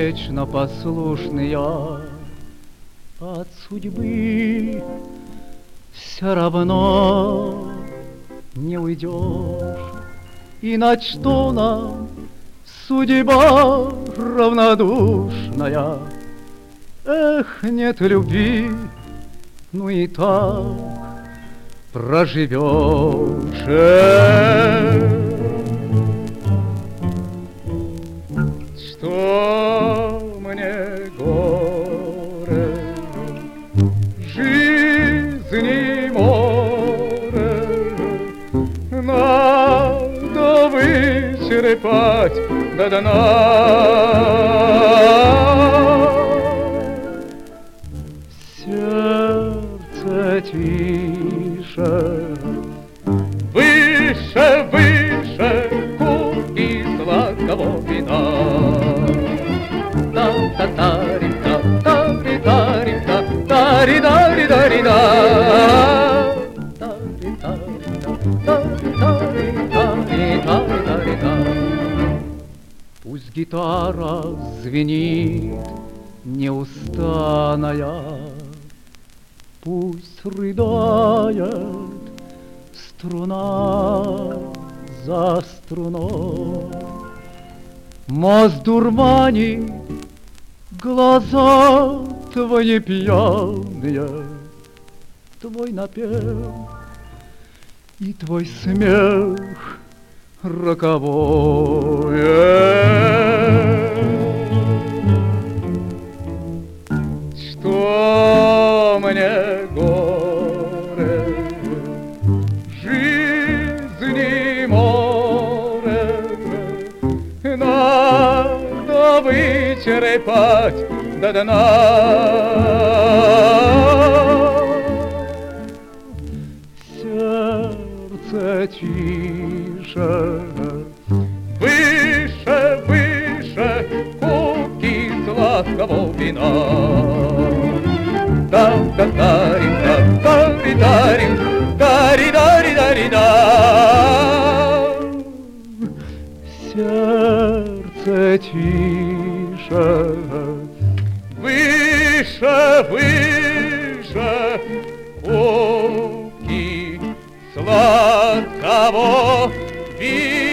вечно послушный я. От судьбы все равно не уйдешь. И на что нам судьба равнодушная? Эх, нет любви, ну и так проживешь. Что мне горе, жизни море, надо вычерпать до дна. Сердце тише, выше, выше кубки сладкого вина. Та-та-та-ри-та, та-ри-та-ри-та, та-ри-да-ри-да-ри-да. Пусть гитара звенит неустанная, пусть рыдает струна за струной. Мост дурманит глаза твои пьяные, твой напев и твой смех роковой. Что мне горе, жизни море, надо вычерпать до дна. Сердце тише, выше, выше кубки сладкого вина. Да-да-да-ри-да, да-ри-да-ри, да-ри-да-ри-да-ри-да. Сердце тише, выше, выше кубки сладкого вина.